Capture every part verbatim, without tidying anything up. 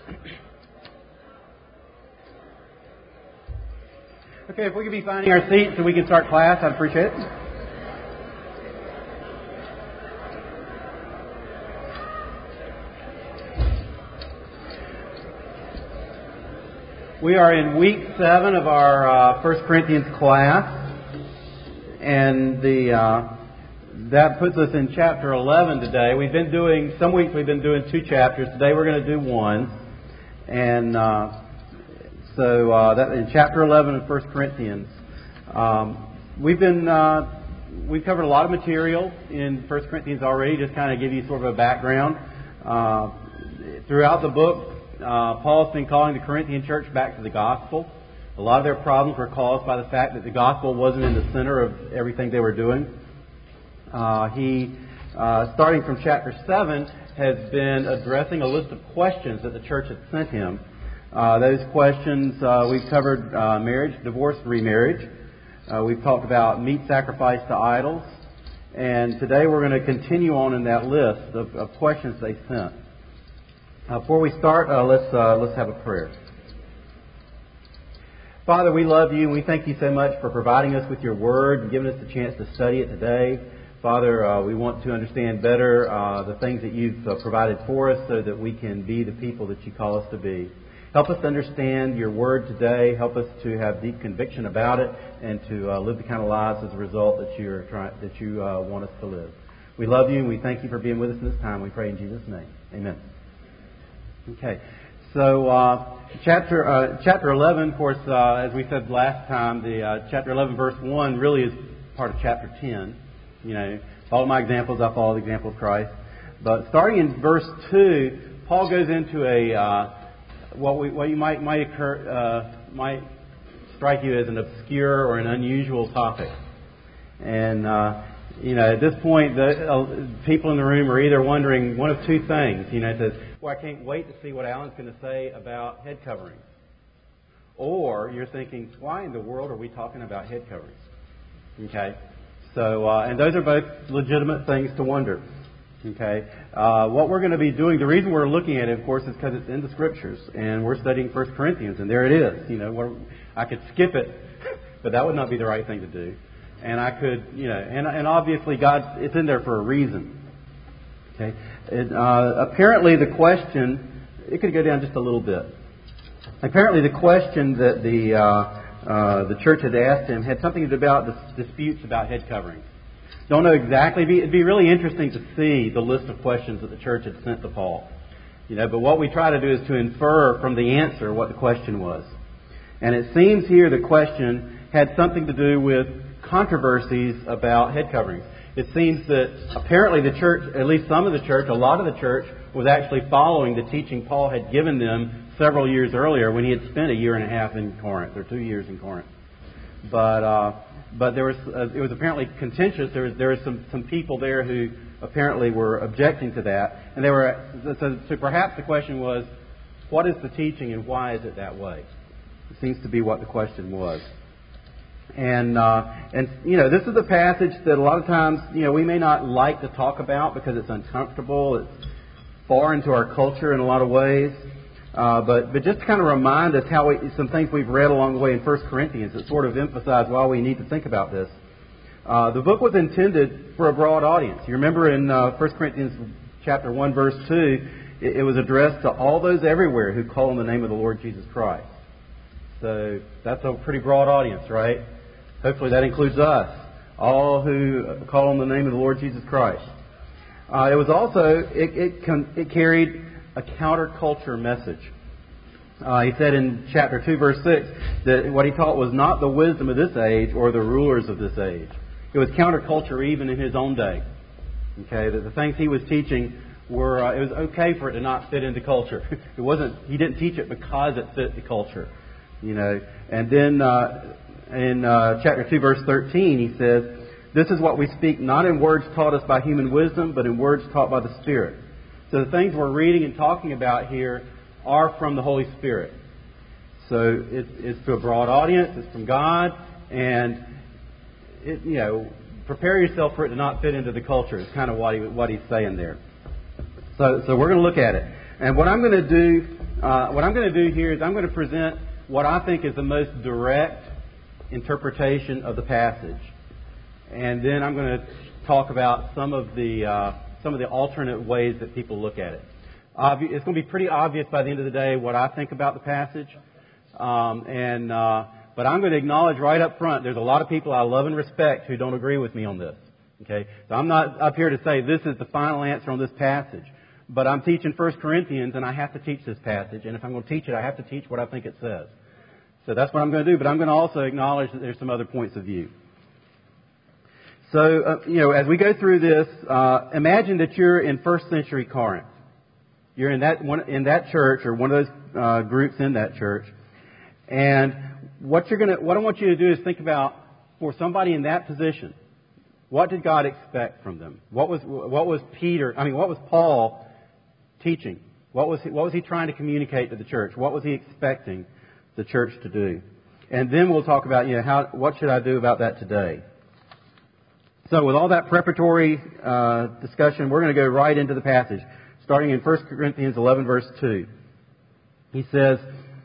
Okay, if we could be finding our seats so we can start class, I'd appreciate it. We are in week seven of our uh, First Corinthians class, and the uh, that puts us in chapter eleven today. We've been doing, some weeks we've been doing two chapters. Today we're going to do one, and uh, so uh, that in chapter eleven of First Corinthians. Um, we've been uh, we've covered a lot of material in First Corinthians already. Just kind of give you sort of a background. Uh, throughout the book, uh, Paul's been calling the Corinthian church back to the gospel. A lot of their problems were caused by the fact that the gospel wasn't in the center of everything they were doing. Uh, he, uh, starting from chapter seven, has been addressing a list of questions that the church had sent him. Uh, those questions, uh, we've covered uh, marriage, divorce, remarriage. Uh, we've talked about meat sacrifice to idols. And today we're going to continue on in that list of, of questions they sent. Uh, before we start, uh, let's uh, let's have a prayer. Father, we love you and we thank you so much for providing us with your word and giving us the chance to study it today. Father, uh, we want to understand better uh, the things that you've uh, provided for us so that we can be the people that you call us to be. Help us to understand your word today. Help us to have deep conviction about it and to uh, live the kind of lives as a result that you are trying, that you uh, want us to live. We love you and we thank you for being with us in this time. We pray in Jesus' name. Amen. Okay. So uh, chapter uh, chapter eleven, of course, uh, as we said last time, the uh, chapter eleven, verse one, really is part of chapter ten. You know, all of my examples, I follow the example of Christ. But starting in verse two, Paul goes into a uh, what we what you might might occur uh, might strike you as an obscure or an unusual topic. And uh, you know, at this point, the uh, people in the room are either wondering one of two things. You know, it says, "Well, I can't wait to see what Alan's going to say about head coverings," or you're thinking, "Why in the world are we talking about head coverings?" Okay. So, uh, and those are both legitimate things to wonder. Okay. Uh, what we're going to be doing, the reason we're looking at it, of course, is because it's in the Scriptures, and we're studying First Corinthians, and there it is. You know, we're, I could skip it, but that would not be the right thing to do. And I could, you know, and, and obviously God, it's in there for a reason. Okay. It, uh, apparently, the question, it could go down just a little bit. Apparently, the question that the uh, Uh, the church had asked him had something to do about dis- disputes about head coverings. Don't know exactly. It'd be, it'd be really interesting to see the list of questions that the church had sent to Paul. You know, but what we try to do is to infer from the answer what the question was. And it seems here the question had something to do with controversies about head coverings. It seems that apparently the church, at least some of the church, a lot of the church, was actually following the teaching Paul had given them several years earlier when he had spent a year and a half in Corinth, or two years in Corinth. But uh, but there was uh, it was apparently contentious. There was there was some, some people there who apparently were objecting to that, and they were so, so perhaps the question was, what is the teaching and why is it that way? It seems to be what the question was. And uh, and you know, this is a passage that a lot of times, you know, we may not like to talk about because it's uncomfortable. It's foreign to our culture in a lot of ways. Uh, but but just to kind of remind us how we, some things we've read along the way in First Corinthians that sort of emphasize why we need to think about this. Uh, the book was intended for a broad audience. You remember in uh, First Corinthians chapter one, verse two, it, it was addressed to all those everywhere who call on the name of the Lord Jesus Christ. So that's a pretty broad audience, right? Hopefully that includes us, all who call on the name of the Lord Jesus Christ. Uh, it was also, it, it, con- it carried a counterculture message. Uh, he said in chapter two, verse six, that what he taught was not the wisdom of this age or the rulers of this age. It was counterculture even in his own day. Okay, that the things he was teaching were, uh, it was okay for it to not fit into culture. It wasn't, he didn't teach it because it fit the culture. You know, and then uh, in uh, chapter two, verse thirteen, he says, "This is what we speak, not in words taught us by human wisdom, but in words taught by the Spirit." So the things we're reading and talking about here are from the Holy Spirit. So it, it's to a broad audience. It's from God, and it, you know, prepare yourself for it to not fit into the culture. Is kind of what he what he's saying there. So so we're going to look at it, and what I'm going to do Uh, what I'm going to do here is I'm going to present what I think is the most direct interpretation of the passage. And then I'm going to talk about some of the uh, some of the alternate ways that people look at it. Obvi- it's going to be pretty obvious by the end of the day what I think about the passage. Um, and uh, but I'm going to acknowledge right up front, there's a lot of people I love and respect who don't agree with me on this. Okay, so I'm not up here to say this is the final answer on this passage. But I'm teaching First Corinthians, and I have to teach this passage. And if I'm going to teach it, I have to teach what I think it says. So that's what I'm going to do. But I'm going to also acknowledge that there's some other points of view. So, uh, you know, as we go through this, uh, imagine that you're in first century Corinth. You're in that one, in that church, or one of those uh, groups in that church. And what you're going to, what I want you to do is think about, for somebody in that position, what did God expect from them? What was what was Peter? I mean, what was Paul teaching? What was he, what was he trying to communicate to the church? What was he expecting the church to do? And then we'll talk about, you know, how what should I do about that today? So with all that preparatory uh, discussion, we're going to go right into the passage, starting in First Corinthians eleven, verse two. He says,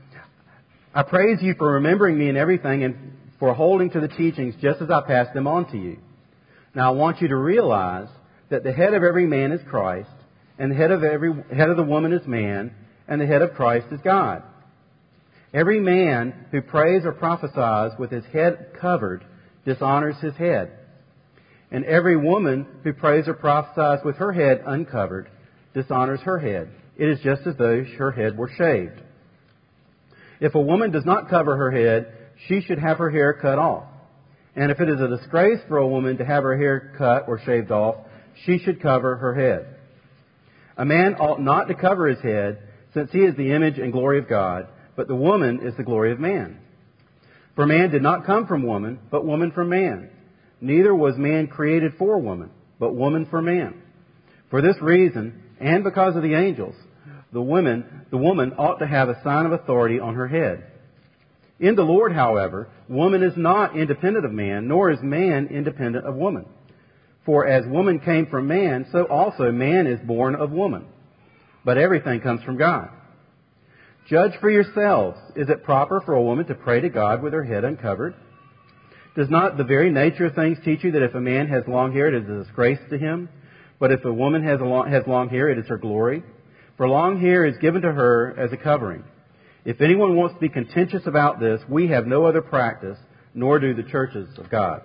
"I praise you for remembering me in everything and for holding to the teachings just as I passed them on to you. Now I want you to realize that the head of every man is Christ, and the head of every head of the woman is man, and the head of Christ is God. Every man who prays or prophesies with his head covered dishonors his head. And every woman who prays or prophesies with her head uncovered dishonors her head. It is just as though her head were shaved. If a woman does not cover her head, she should have her hair cut off. And if it is a disgrace for a woman to have her hair cut or shaved off, she should cover her head. A man ought not to cover his head, since he is the image and glory of God, but the woman is the glory of man. For man did not come from woman, but woman from man. Neither was man created for woman, but woman for man. For this reason, and because of the angels, the women, the woman ought to have a sign of authority on her head. In the Lord, however, woman is not independent of man, nor is man independent of woman. For as woman came from man, so also man is born of woman. But everything comes from God. Judge for yourselves. Is it proper for a woman to pray to God with her head uncovered? Does not the very nature of things teach you that if a man has long hair, it is a disgrace to him? But if a woman has, a long, has long hair, it is her glory. For long hair is given to her as a covering. If anyone wants to be contentious about this, we have no other practice, nor do the churches of God."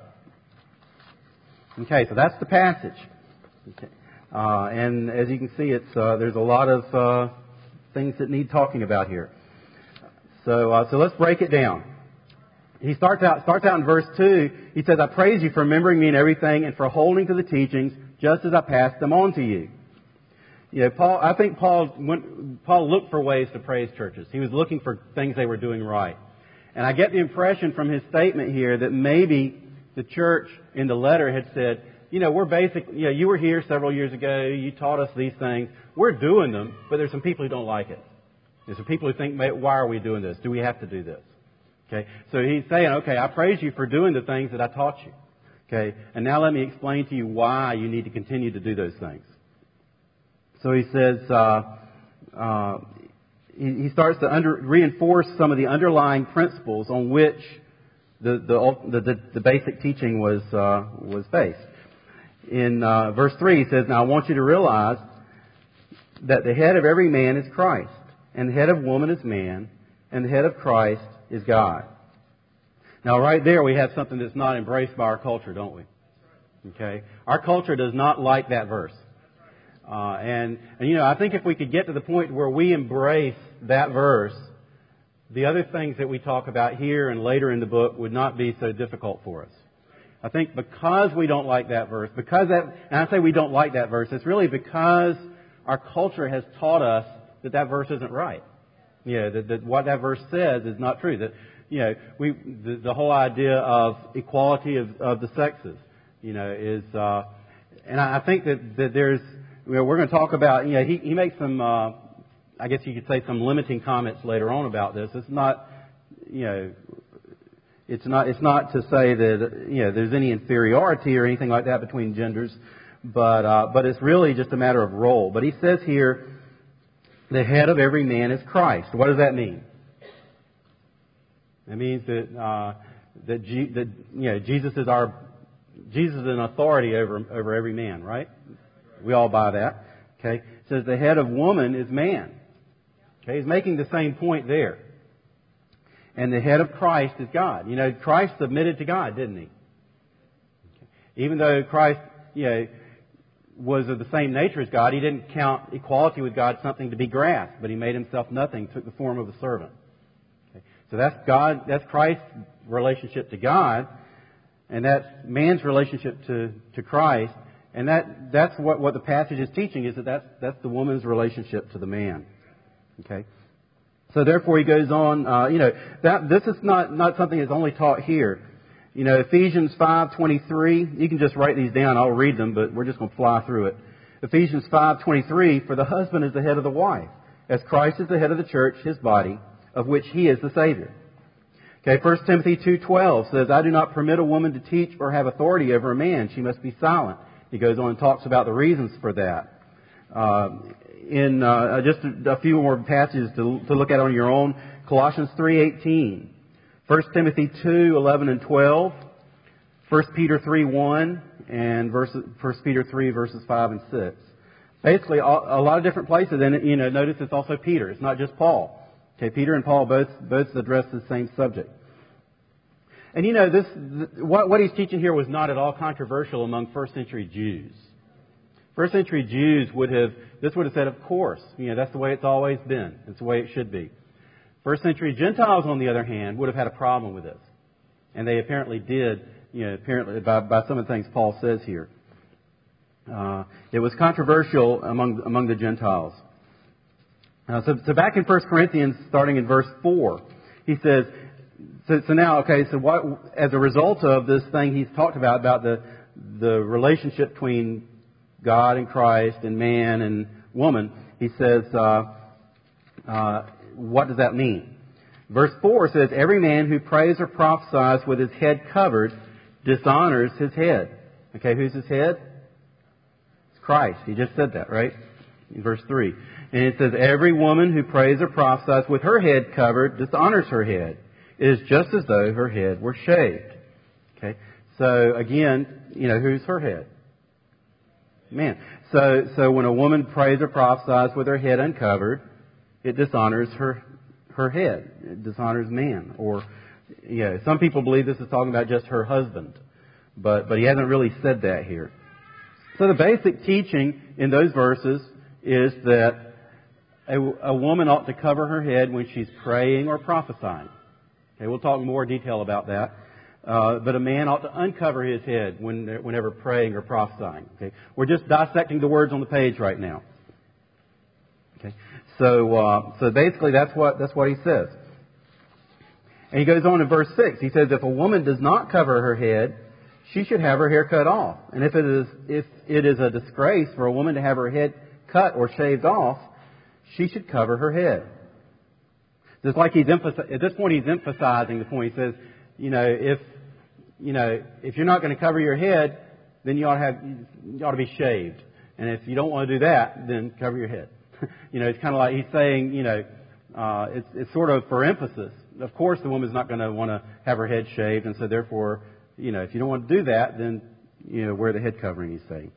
Okay, so that's the passage. Okay. Uh, and as you can see, it's uh, there's a lot of uh, things that need talking about here. So, uh, so let's break it down. He starts out starts out in verse two. He says, "I praise you for remembering me in everything and for holding to the teachings, just as I passed them on to you." You know, Paul. I think Paul went, Paul looked for ways to praise churches. He was looking for things they were doing right, and I get the impression from his statement here that maybe the church in the letter had said, you know, we're basically, you know, you were here several years ago, you taught us these things, we're doing them, but there's some people who don't like it. There's some people who think, why are we doing this? Do we have to do this? Okay, so he's saying, okay, I praise you for doing the things that I taught you. Okay, and now let me explain to you why you need to continue to do those things. So he says, uh, uh, he, he starts to under, reinforce some of the underlying principles on which The the the, the basic teaching was uh, was based. In uh, verse three, he says, "Now I want you to realize that the head of every man is Christ, and the head of woman is man, and the head of Christ is God." Now, right there, we have something that's not embraced by our culture, don't we? Okay, our culture does not like that verse, uh, and and you know, I think if we could get to the point where we embrace that verse, the other things that we talk about here and later in the book would not be so difficult for us. I think because we don't like that verse, because that, and I say we don't like that verse, it's really because our culture has taught us that that verse isn't right. You know, that, that what that verse says is not true. That, you know, we, the, the whole idea of equality of, of the sexes, you know, is, uh, and I think that, that there's, you know, we're going to talk about, you know, he, he makes some, uh, I guess you could say some limiting comments later on about this. It's not, you know, it's not it's not to say that, you know, there's any inferiority or anything like that between genders, but uh, but it's really just a matter of role. But he says here, the head of every man is Christ. What does that mean? It means that uh, that, G, that you know Jesus is our Jesus is an authority over over every man, right? We all buy that. Okay, it says the head of woman is man. Okay, he's making the same point there. And the head of Christ is God. You know, Christ submitted to God, didn't he? Okay. Even though Christ, you know, was of the same nature as God, he didn't count equality with God something to be grasped, but he made himself nothing, took the form of a servant. Okay. So that's God, that's Christ's relationship to God, and that's man's relationship to, to Christ. And that that's what, what the passage is teaching, is that that's, that's the woman's relationship to the man. Okay? So therefore he goes on, uh, you know, that this is not, not something that's only taught here. You know, Ephesians five twenty-three, you can just write these down, I'll read them, but we're just going to fly through it. Ephesians five twenty-three, for the husband is the head of the wife, as Christ is the head of the church, his body, of which he is the Savior. Okay, First Timothy two twelve says, I do not permit a woman to teach or have authority over a man. She must be silent. He goes on and talks about the reasons for that. Uh, in uh, just a, a few more passages to, to look at on your own, Colossians three eighteen, First Timothy two eleven and twelve, First Peter three one, and verses, First Peter three verses five and six. Basically, a, a lot of different places. And you know, notice it's also Peter. It's not just Paul. Okay, Peter and Paul both both address the same subject. And you know, this what, what he's teaching here was not at all controversial among first century Jews. First century Jews would have, this would have said, of course, you know, that's the way it's always been. It's the way it should be. First century Gentiles, on the other hand, would have had a problem with this. And they apparently did, you know, apparently by, by some of the things Paul says here. Uh, it was controversial among among the Gentiles. Uh, so, so back in First Corinthians, starting in verse four, he says, so, so now, okay, so what, as a result of this thing he's talked about, about the the relationship between God and Christ and man and woman, he says, uh, uh, what does that mean? Verse four says, every man who prays or prophesies with his head covered dishonors his head. Okay, who's his head? It's Christ. He just said that, right? In verse three. And it says, every woman who prays or prophesies with her head covered dishonors her head. It is just as though her head were shaved. Okay, so again, you know, who's her head? Man. So, so when a woman prays or prophesies with her head uncovered, it dishonors her her head. It dishonors man. Or, you know, some people believe this is talking about just her husband, but but he hasn't really said that here. So the basic teaching in those verses is that a, a woman ought to cover her head when she's praying or prophesying. Okay, we'll talk in more detail about that. Uh, but a man ought to uncover his head when, whenever praying or prophesying. Okay, we're just dissecting the words on the page right now. Okay, so uh, so basically that's what that's what he says. And he goes on in verse six. He says, if a woman does not cover her head, she should have her hair cut off. And if it is if it is a disgrace for a woman to have her head cut or shaved off, she should cover her head. Just like he's emphasi- at this point, he's emphasizing the point. He says, you know, if you know if you're not going to cover your head, then you ought to have you ought to be shaved. And if you don't want to do that, then cover your head. You know, it's kind of like he's saying, you know, uh, it's it's sort of for emphasis. Of course, the woman's not going to want to have her head shaved, and so therefore, you know, if you don't want to do that, then you know, wear the head covering. He's saying.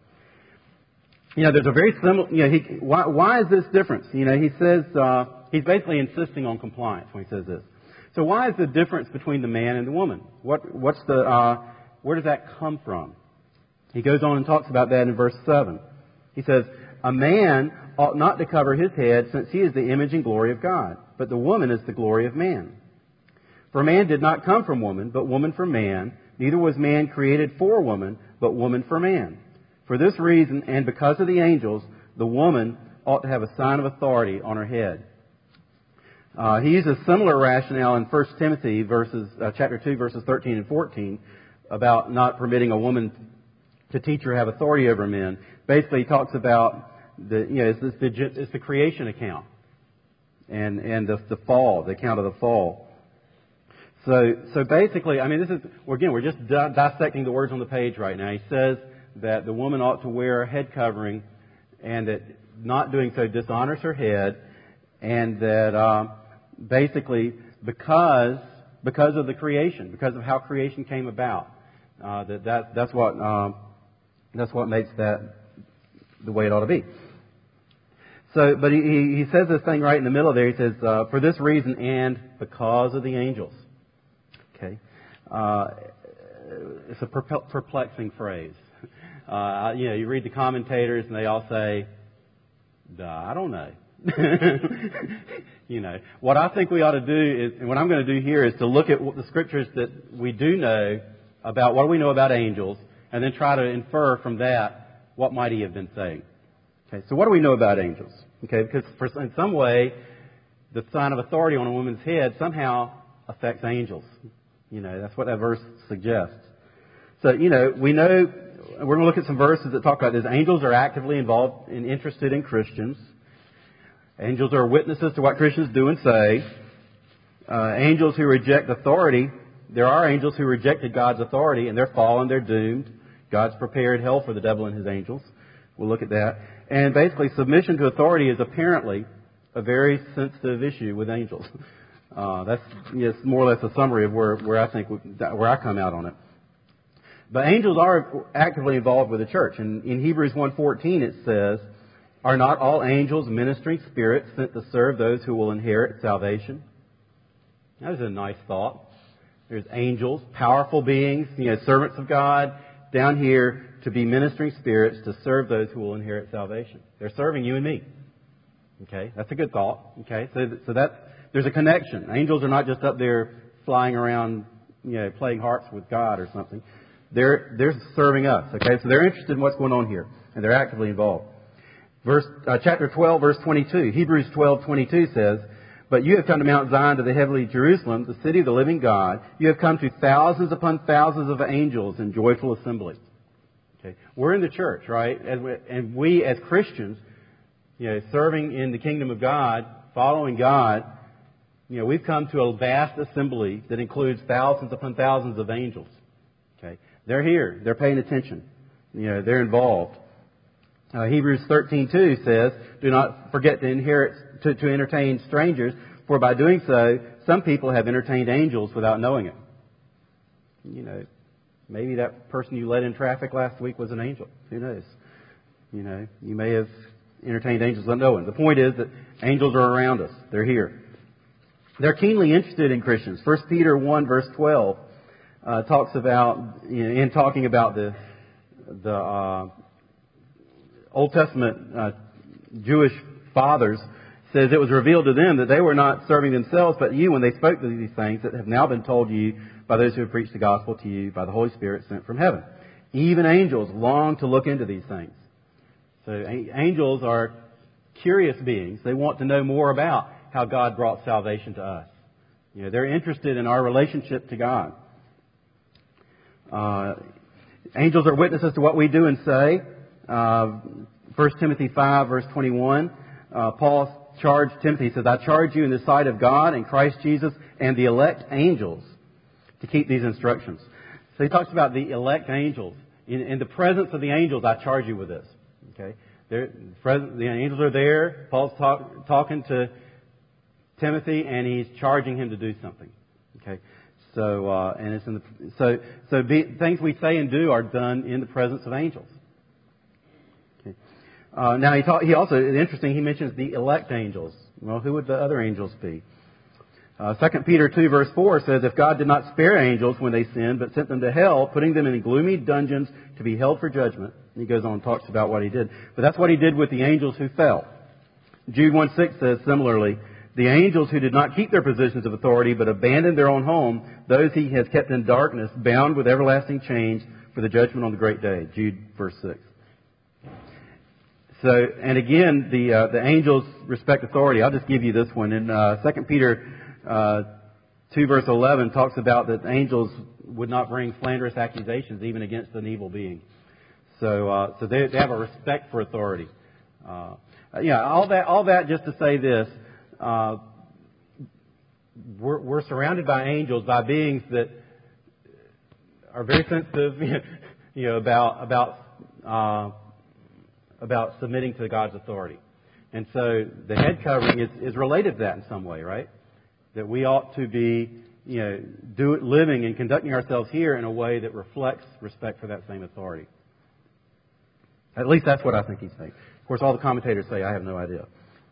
You know, there's a very similar. You know, he, why why is this difference? You know, he says uh, he's basically insisting on compliance when he says this. So why is the difference between the man and the woman? What what's the uh, where does that come from? He goes on and talks about that in verse seven. He says, a man ought not to cover his head, since he is the image and glory of God, but the woman is the glory of man. For man did not come from woman, but woman from man. Neither was man created for woman, but woman for man. For this reason, and because of the angels, the woman ought to have a sign of authority on her head. Uh, he uses similar rationale in First Timothy verses, uh, chapter two, verses thirteen and fourteen, about not permitting a woman to teach or have authority over men. Basically, he talks about the, you know, it's, it's, the, it's the creation account and and the, the fall, the account of the fall. So, so basically, I mean, this is well, again, we're just di- dissecting the words on the page right now. He says that the woman ought to wear a head covering, and that not doing so dishonors her head. and that uh, basically because because of the creation, because of how creation came about, uh, that, that that's what um, that's what makes that the way it ought to be. So, but he, he says this thing right in the middle there. He says, uh, for this reason and because of the angels. Okay. Uh, it's a perplexing phrase. Uh, you know, you read the commentators and they all say, Duh, I don't know. You know, what I think we ought to do is, and what I'm going to do here is to look at the scriptures that we do know about, what do we know about angels, and then try to infer from that what might he have been saying. Okay, so what do we know about angels? Okay, because for, in some way, the sign of authority on a woman's head somehow affects angels. You know, that's what that verse suggests. So, you know, we know, we're going to look at some verses that talk about this. Angels are actively involved and interested in Christians. Angels are witnesses to what Christians do and say. Uh, angels who reject authority, there are angels who rejected God's authority, and they're fallen, they're doomed. God's prepared hell for the devil and his angels. We'll look at that. And basically, submission to authority is apparently a very sensitive issue with angels. Uh, that's yes, more or less a summary of where, where I think where I come out on it. But angels are actively involved with the church. And in Hebrews one fourteen it says, "Are not all angels ministering spirits sent to serve those who will inherit salvation?" That is a nice thought. There's angels, powerful beings, you know, servants of God, down here to be ministering spirits to serve those who will inherit salvation. They're serving you and me. Okay, that's a good thought. Okay, so so that's there's a connection. Angels are not just up there flying around, you know, playing harps with God or something. They're they're serving us. Okay, so they're interested in what's going on here, and they're actively involved. Verse uh, chapter twelve, verse twenty-two. Hebrews twelve twenty-two says, "But you have come to Mount Zion, to the heavenly Jerusalem, the city of the living God. You have come to thousands upon thousands of angels in joyful assembly." Okay, we're in the church, right? And we, and we as Christians, you know, serving in the kingdom of God, following God, you know, we've come to a vast assembly that includes thousands upon thousands of angels. Okay, they're here, they're paying attention, you know, they're involved. Uh, Hebrews thirteen two says, "Do not forget to inherit to, to entertain strangers, for by doing so, some people have entertained angels without knowing it." You know, maybe that person you led in traffic last week was an angel. Who knows? You know, you may have entertained angels unknowing. The point is that angels are around us. They're here. They're keenly interested in Christians. First Peter one verse twelve uh, talks about, you know, in talking about the the uh, Old Testament uh, Jewish fathers, says it was revealed to them that they were not serving themselves, but you, when they spoke to these things that have now been told you by those who have preached the gospel to you by the Holy Spirit sent from heaven. Even angels long to look into these things. So angels are curious beings. They want to know more about how God brought salvation to us. You know, they're interested in our relationship to God. Uh, angels are witnesses to what we do and say. Uh, First Timothy five verse twenty-one, uh, Paul charged Timothy, he says, "I charge you in the sight of God and Christ Jesus and the elect angels to keep these instructions." So he talks about the elect angels. In, in the presence of the angels, I charge you with this. Okay, They're, the angels are there. Paul's talk, talking to Timothy, and he's charging him to do something. Okay, so uh, and it's in the so so be, things we say and do are done in the presence of angels. Okay. Uh, now he talk, he also interesting. He mentions the elect angels. Well, who would the other angels be? Uh, Second Peter two verse four says, "If God did not spare angels when they sinned, but sent them to hell, putting them in gloomy dungeons to be held for judgment." And he goes on and talks about what he did. But that's what he did with the angels who fell. Jude one six says similarly, "The angels who did not keep their positions of authority, but abandoned their own home, those he has kept in darkness, bound with everlasting chains for the judgment on the great day." Jude verse six. So, and again, the uh, the angels respect authority. I'll just give you this one. In uh, Second Peter uh, two verse eleven talks about that angels would not bring slanderous accusations even against an evil being. So, uh, so they, they have a respect for authority. Uh, yeah, all that, all that just to say this: uh, we're, we're surrounded by angels, by beings that are very sensitive, you know, about about uh, about submitting to God's authority. And so the head covering is, is related to that in some way, right? That we ought to be, you know, do it, living and conducting ourselves here in a way that reflects respect for that same authority. At least that's what I think he's saying. Of course, all the commentators say I have no idea.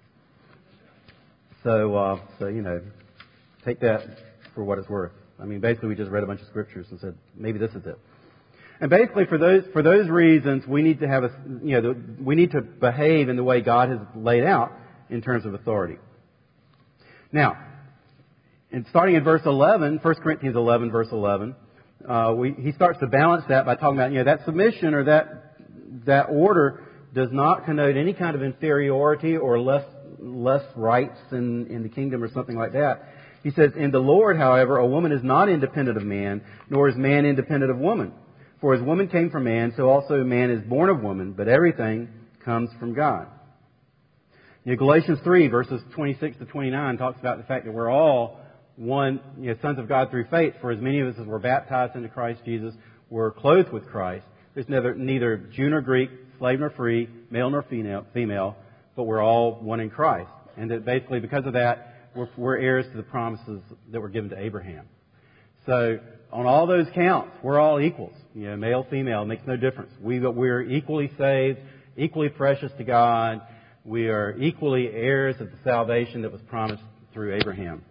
So, uh, so you know, take that for what it's worth. I mean, basically, we just read a bunch of scriptures and said maybe this is it. And basically, for those for those reasons, we need to have a you know the, we need to behave in the way God has laid out in terms of authority. Now, and starting in verse eleven, First Corinthians eleven, verse eleven, uh, we, he starts to balance that by talking about you know that submission or that that order does not connote any kind of inferiority or less less rights in in the kingdom or something like that. He says, "In the Lord, however, a woman is not independent of man, nor is man independent of woman. For as woman came from man, so also man is born of woman, but everything comes from God." You know, Galatians three, verses twenty-six to twenty-nine, talks about the fact that we're all one, you know, sons of God through faith. For as many of us as were baptized into Christ Jesus were clothed with Christ. There's neither, neither Jew nor Greek, slave nor free, male nor female, female, but we're all one in Christ. And that basically because of that, we're, we're heirs to the promises that were given to Abraham. So on all those counts, we're all equals. You know, male, female, makes no difference. We, we're equally saved, equally precious to God. We are equally heirs of the salvation that was promised through Abraham.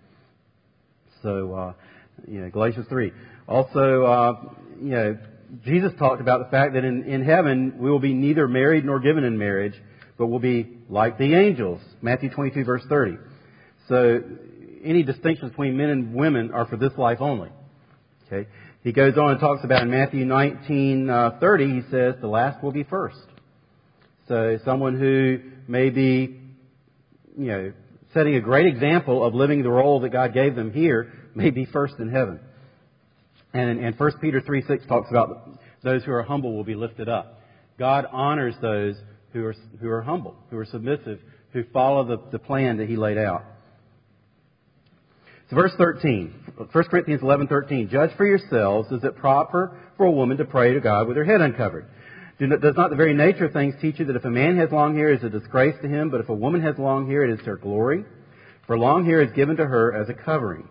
So, uh, you know, Galatians three. Also, uh, you know, Jesus talked about the fact that in, in heaven we will be neither married nor given in marriage, but will be like the angels. Matthew twenty-two, verse thirty. So, any distinctions between men and women are for this life only. Okay. He goes on and talks about in Matthew nineteen, uh, thirty, he says, the last will be first. So someone who may be, you know, setting a great example of living the role that God gave them here may be first in heaven. And, and First Peter three six talks about those who are humble will be lifted up. God honors those who are, who are humble, who are submissive, who follow the, the plan that He laid out. So verse thirteen, First Corinthians eleven thirteen. Judge for yourselves, is it proper for a woman to pray to God with her head uncovered? Do not, does not the very nature of things teach you that if a man has long hair, it is a disgrace to him, but if a woman has long hair, it is her glory? For long hair is given to her as a covering.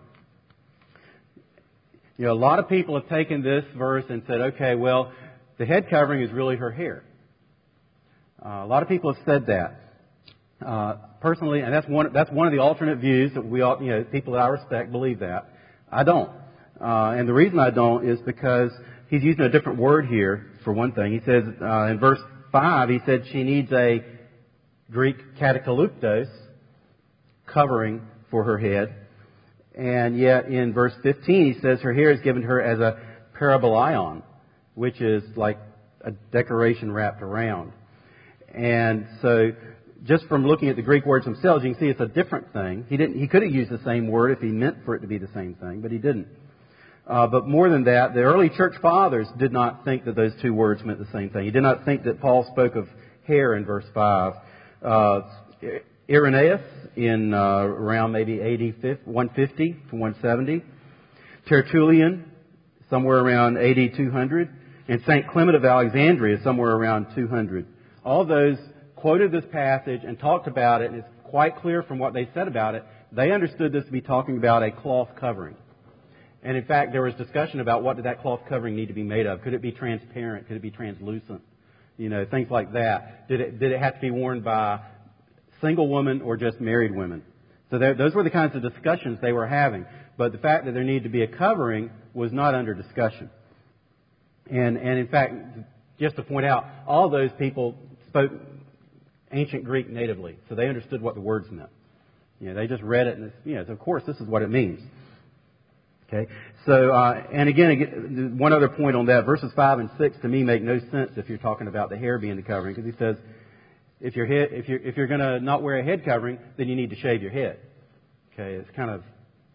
You know, a lot of people have taken this verse and said, okay, well, the head covering is really her hair. Uh, a lot of people have said that. Uh, personally, and that's one that's one of the alternate views that we all, you know, people that I respect believe that. I don't. Uh, and the reason I don't is because he's using a different word here, for one thing. He says, uh, in verse five, he said she needs a Greek katakaluptos, covering for her head. And yet in verse fifteen, he says her hair is given to her as a parabolaion, which is like a decoration wrapped around. And so, just from looking at the Greek words themselves, you can see it's a different thing. He didn't. He could have used the same word if he meant for it to be the same thing, but he didn't. Uh, but more than that, the early church fathers did not think that those two words meant the same thing. He did not think that Paul spoke of hair in verse five. Uh, Irenaeus in uh, around maybe A D one fifty to one seventy. Tertullian somewhere around A D two hundred. And Saint Clement of Alexandria somewhere around two hundred. All those quoted this passage and talked about it, and it's quite clear from what they said about it, they understood this to be talking about a cloth covering. And in fact, there was discussion about what did that cloth covering need to be made of. Could it be transparent? Could it be translucent? You know, things like that. Did it, did it have to be worn by single women or just married women? So there, those were the kinds of discussions they were having. But the fact that there needed to be a covering was not under discussion. And, and in fact, just to point out, all those people spoke ancient Greek natively, so they understood what the words meant. You know, they just read it, and it's, you know, so of course this is what it means. Okay, so uh, and again, again, one other point on that: verses five and six to me make no sense if you're talking about the hair being the covering, because he says if your head, if you're if you're going to not wear a head covering, then you need to shave your head. Okay, it's kind of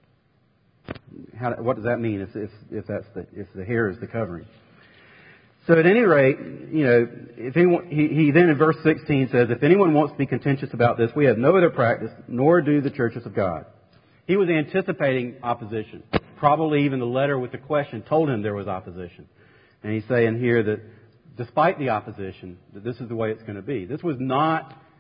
how, what does that mean if if, if that's the if the hair is the covering? So at any rate, you know, if anyone, he, he then in verse sixteen says, if anyone wants to be contentious about this, we have no other practice, nor do the churches of God. He was anticipating opposition. Probably even the letter with the question told him there was opposition. And he's saying here that despite the opposition, that this is the way it's going to be. This was not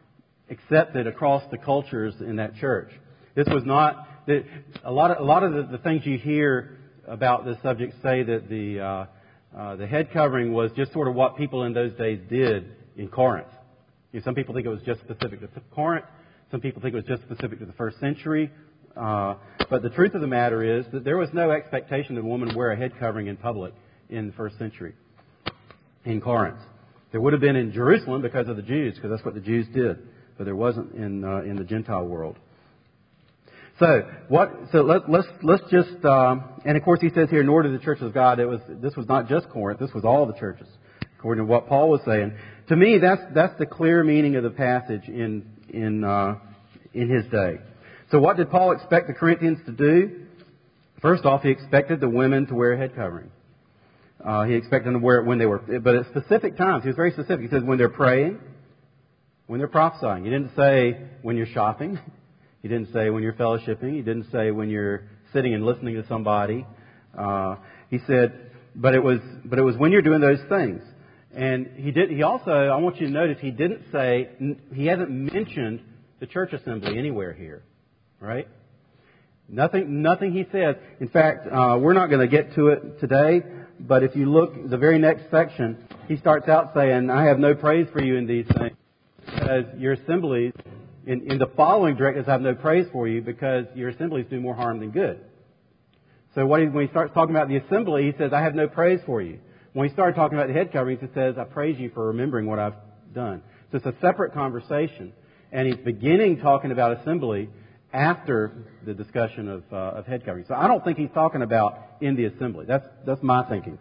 accepted across the cultures in that church. This was not the, a lot of a lot of the, the things you hear about this subject say that the uh, uh, the head covering was just sort of what people in those days did in Corinth. You know, some people think it was just specific to Corinth. Some people think it was just specific to the first century. Uh, but the truth of the matter is that there was no expectation that a woman wear a head covering in public in the first century in Corinth. There would have been in Jerusalem because of the Jews, because that's what the Jews did. But there wasn't in uh, in the Gentile world. So what? So let, let's let's just um, and of course he says here, nor did the churches of God. It was this was not just Corinth. This was all the churches, according to what Paul was saying. To me, that's that's the clear meaning of the passage in in uh, in his day. So what did Paul expect the Corinthians to do? First off, he expected the women to wear a head covering. Uh, he expected them to wear it when they were, but at specific times. He was very specific. He says when they're praying, when they're prophesying. He didn't say when you're shopping. He didn't say when you're fellowshipping. He didn't say when you're sitting and listening to somebody. Uh, he said, but it was, but it was when you're doing those things. And he did. He also, I want you to notice, he didn't say, he hasn't mentioned the church assembly anywhere here. Right? Nothing, nothing he says. In fact, uh, we're not going to get to it today, but if you look, the very next section, he starts out saying, I have no praise for you in these things, because your assemblies, in, in the following directives, I have no praise for you, because your assemblies do more harm than good. So what he, when he starts talking about the assembly, he says, I have no praise for you. When he started talking about the head coverings, he says, I praise you for remembering what I've done. So it's a separate conversation. And he's beginning talking about assembly after the discussion of, uh, of head covering. So I don't think he's talking about in the assembly. That's that's my thinking.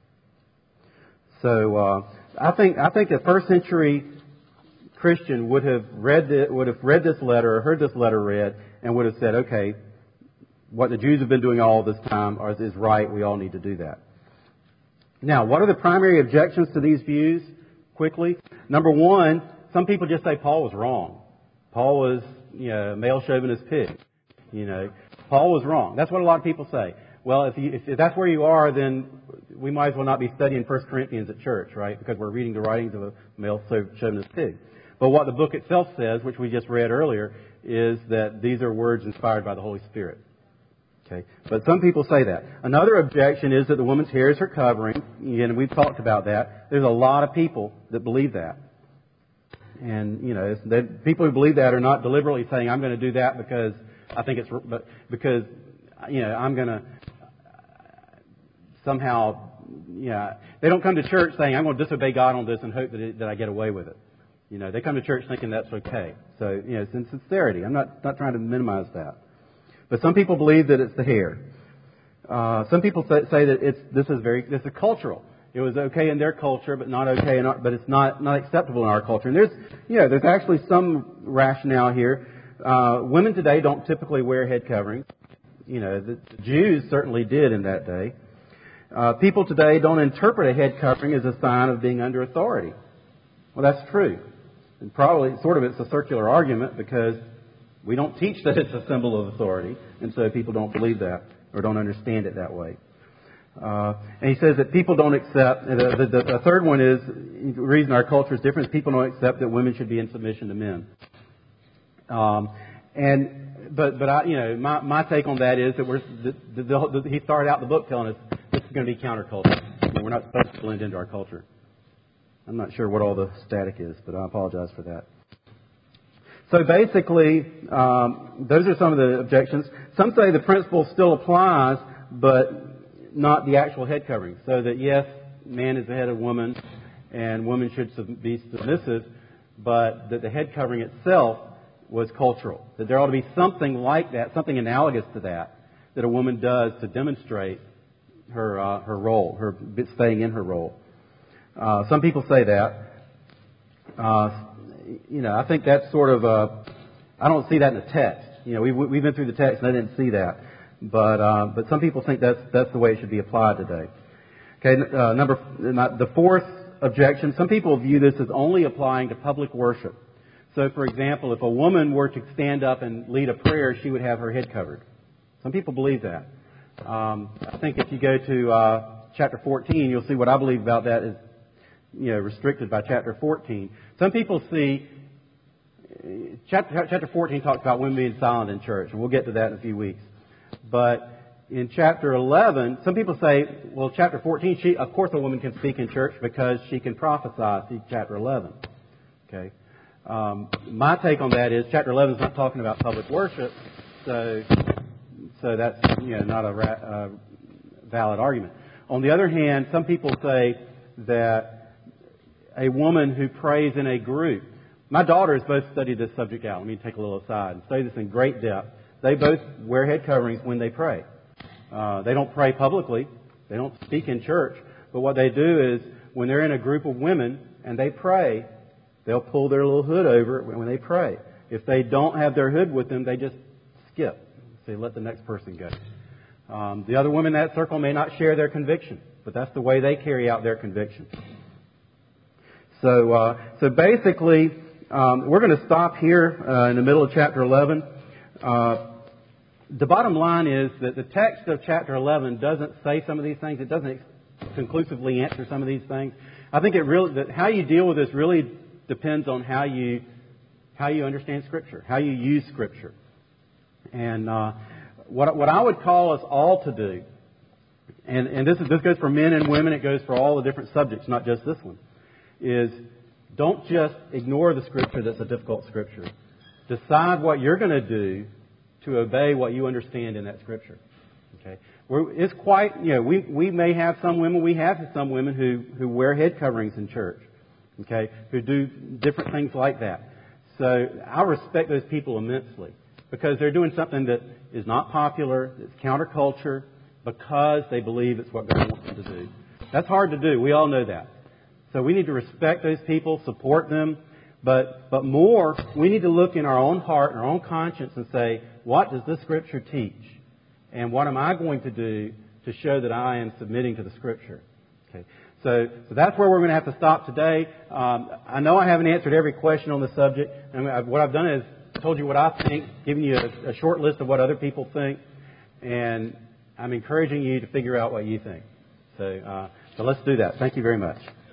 So uh, I think I think a first century Christian would have read the, would have read this letter or heard this letter read and would have said, okay, what the Jews have been doing all this time is right. We all need to do that. Now, what are the primary objections to these views? Quickly, number one, some people just say Paul was wrong. Paul was, you know, a male chauvinist pig. You know, Paul was wrong. That's what a lot of people say. Well, if, you, if that's where you are, then we might as well not be studying First Corinthians at church, right? Because we're reading the writings of a male chauvinist pig. But what the book itself says, which we just read earlier, is that these are words inspired by the Holy Spirit. Okay, but some people say that. Another objection is that the woman's hair is her covering. And we've talked about that. There's a lot of people that believe that. And, you know, it's, that people who believe that are not deliberately saying, I'm going to do that because I think it's, but because, you know, I'm going to somehow, you know, they don't come to church saying, I'm going to disobey God on this and hope that, it, that I get away with it. You know, they come to church thinking that's okay. So, you know, it's in sincerity. I'm not, not trying to minimize that. But some people believe that it's the hair. Uh, some people say, say that it's, this is very, this is cultural. It was okay in their culture, but not okay in our, but it's not, not acceptable in our culture. And there's, you know, there's actually some rationale here. Uh, women today don't typically wear head coverings. You know, the, the Jews certainly did in that day. Uh, people today don't interpret a head covering as a sign of being under authority. Well, that's true. And probably, sort of, it's a circular argument because we don't teach that it's a symbol of authority. And so people don't believe that or don't understand it that way. Uh, and he says that people don't accept, the, the, the third one is, the reason our culture is different is people don't accept that women should be in submission to men. Um, and, but, but I, you know, my, my take on that is that we're, the, the, the, the, he started out the book telling us this is going to be counterculture. You know, we're not supposed to blend into our culture. I'm not sure what all the static is, but I apologize for that. So basically, um, those are some of the objections. Some say the principle still applies, but not the actual head covering. So that, yes, man is the head of woman, and woman should sub- be submissive, but that the head covering itself was cultural. That there ought to be something like that, something analogous to that, that a woman does to demonstrate her uh, her role, her staying in her role. Uh, some people say that. Uh, you know, I think that's sort of a, I don't see that in the text. You know, we've, we've been through the text and I didn't see that. But uh, but some people think that's that's the way it should be applied today. Okay, uh, number the fourth objection. Some people view this as only applying to public worship. So, for example, if a woman were to stand up and lead a prayer, she would have her head covered. Some people believe that. Um, I think if you go to uh, chapter fourteen, you'll see what I believe about that is, you know, restricted by chapter fourteen. Some people see chapter, chapter fourteen talks about women being silent in church, and we'll get to that in a few weeks. But in chapter eleven, some people say, well, chapter fourteen, she, of course a woman can speak in church because she can prophesy. See chapter eleven. Okay. Um, my take on that is chapter eleven is not talking about public worship, so so that's you know not a ra- uh, valid argument. On the other hand, some people say that a woman who prays in a group. My daughters both studied this subject out. Let me take a little aside and study this in great depth. They both wear head coverings when they pray. Uh, they don't pray publicly. They don't speak in church. But what they do is when they're in a group of women and they pray, they'll pull their little hood over when they pray. If they don't have their hood with them, they just skip. Say, let the next person go. Um, the other women in that circle may not share their conviction, but that's the way they carry out their conviction. So, uh, so basically, um, we're going to stop here uh, in the middle of chapter eleven. Uh, the bottom line is that the text of chapter eleven doesn't say some of these things. It doesn't conclusively answer some of these things. I think it really that how you deal with this really depends on how you how you understand Scripture, how you use Scripture, and uh, what what I would call us all to do. And, and this is this goes for men and women. It goes for all the different subjects, not just this one. Is don't just ignore the Scripture that's a difficult Scripture. Decide what you're going to do to obey what you understand in that Scripture. Okay, We're, it's quite you know we we may have some women we have some women who who wear head coverings in church. Okay, who do different things like that. So I respect those people immensely because they're doing something that is not popular, it's counterculture, because they believe it's what God wants them to do. That's hard to do. We all know that. So we need to respect those people, support them, but but more, we need to look in our own heart and our own conscience and say, what does this Scripture teach? And what am I going to do to show that I am submitting to the Scripture? Okay. So, so that's where we're going to have to stop today. Um, I know I haven't answered every question on the subject. And what I've done is told you what I think, given you a, a short list of what other people think, and I'm encouraging you to figure out what you think. So, uh, so let's do that. Thank you very much.